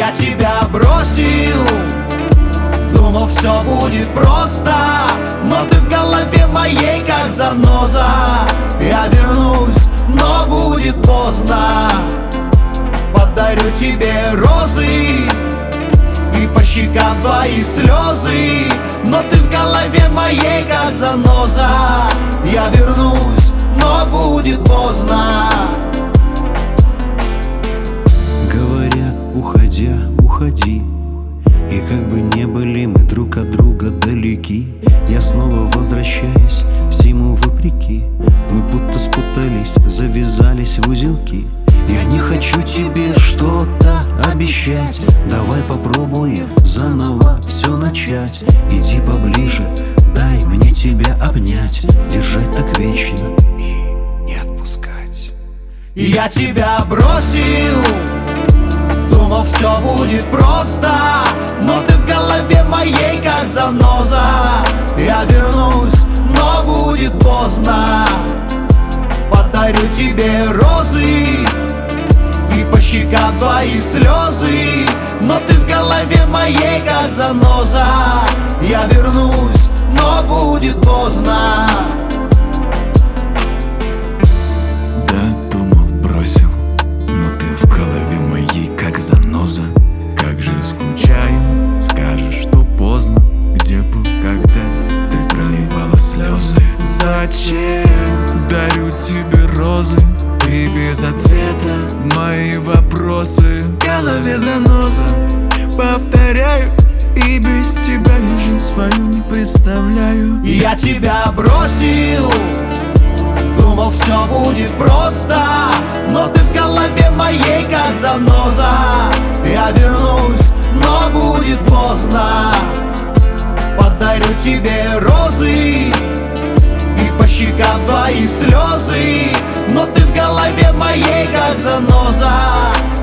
Я тебя бросил, думал, все будет просто, но ты в голове моей как заноза. Я вернусь, но будет поздно. Подарю тебе розы и по щекам твои слезы, но ты в голове моей как заноза. Я вернусь, но будет поздно. Говорят, уходя, уходи. И как бы не были мы друг от друга далеки, я снова возвращаюсь всему вопреки. Мы будто спутались, завязались в узелки. Я не хочу тебе что-то обещать. Давай попробуем заново все начать. Иди поближе, дай мне тебя обнять, держать так вечно и не отпускать. Я тебя бросил, думал, все будет просто, но ты в голове моей как заноза. Я вернусь, но будет поздно. Подарю тебе розы и по щекам твои слезы, но ты в голове моей как заноза. Я вернусь, но будет поздно. Да, думал, бросил, но ты в голове моей как заноза. Как же скучаю, скажешь, что поздно. Где был, когда ты проливала слезы? Зачем дарю тебе розы? Ты без ответа, мои вопросы в голове заноза. Повторяю, и без тебя я жизнь свою не представляю. Я тебя бросил, думал, все будет просто, но ты в голове моей как заноза. Я вернусь, но будет поздно. Подарю тебе розы и по щекам твои слезы, но ты в голове моей как заноза.